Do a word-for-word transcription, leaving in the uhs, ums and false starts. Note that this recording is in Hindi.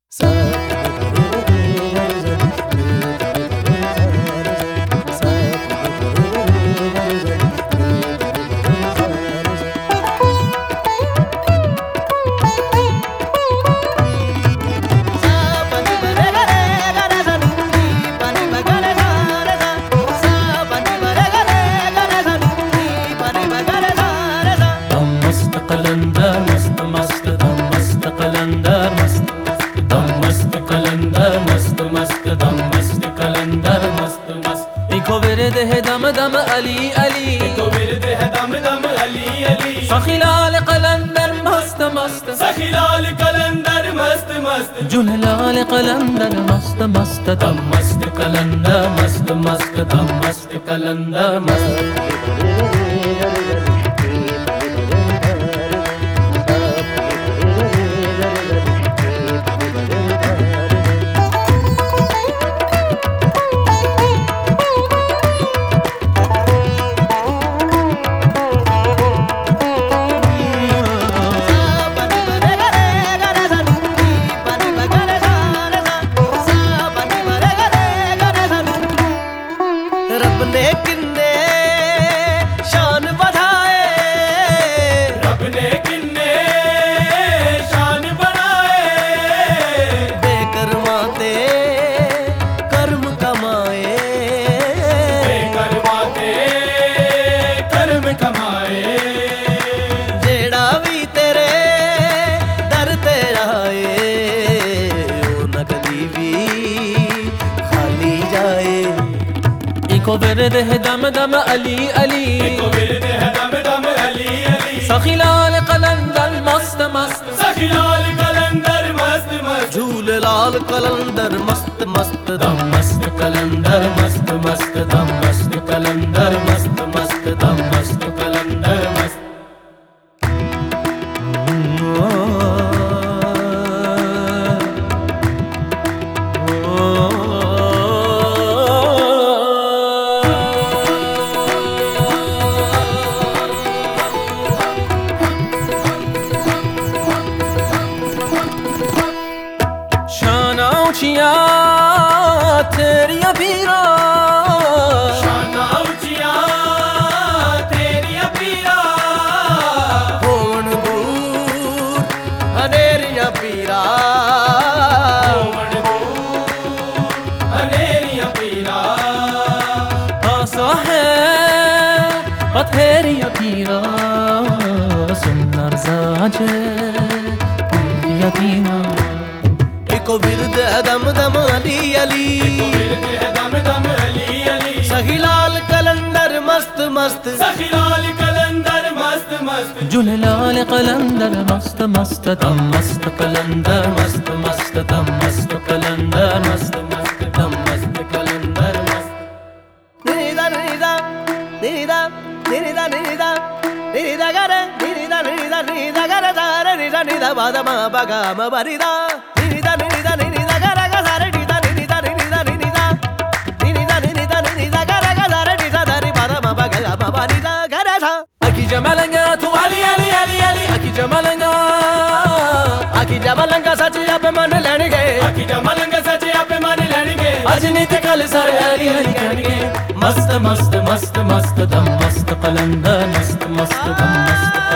कलंदर मस्त मस्त दम मस्त कलंदर मस्त दम मस्त कलंदर मस्त मस्त दम मस्त कलंदर मस्त मस्त इको विरद है दम दम अली अली इको विरद है दम दम अली अली सखीलाल कलंदर मस्त मस्त सखीलाल कलंदर मस्त मस्त जुललाल कलंदर मस्त मस्त दम मस्त कलंदर मस्त मस्त दम मस्त कलंदर मस्त इको विरद है दम दम अली अली इको विरद है दम दम अली अली सखीलाल कलंदर मस्त मस्त सखीलाल कलंदर मस्त मस्त झूलेलाल कलंदर मस्त मस्त दम मस्त कलंदर मस्त मस्त दम मस्त कलंदर मस्त मस्त दम मस्त कलंदर मस्त ऊंचिया तेरिया पीरा शाना ऊंचिया तेरिया पीरा होवन दूर अनेरिया पीरा होवन दूर अनेरिया पीरा आसा है पथेरिया पीरा सुंदर साजे यतीमा इको विरद है दम दम अली अली इको विरद है दम दम अली अली सखीलाल कलंदर मस्त मस्त सखीलाल कलंदर मस्त मस्त जुललाल कलंदर मस्त मस्त दम मस्त कलंदर मस्त मस्त दम मस्त कलंदर मस्त मस्त दम मस्त कलंदर मस्त निदा निदा निदा निदा निदा निदा गरे निदा निदा निदा गरे दारे निदा निदा बादा मा बगा मा बरिदा निदा निदा निदा गरे गा सारे निदा निदा निदा निदा निदा निदा निदा गरे गा सारे निदा दारी बादा मा बगा मा बरिदा गरे था अकी जमलंगा तू अली अली अली अली अकी जमलंगा अकी जमलंगा सचिया पे मन लेणगे अकी जमलंगा सचिया पे मन लेणगे अजनीत कल सारे अली अली कहणगे मस्त मस्त मस्त मस्त दम मस्त कलंदर मस्त मस्त दम मस्त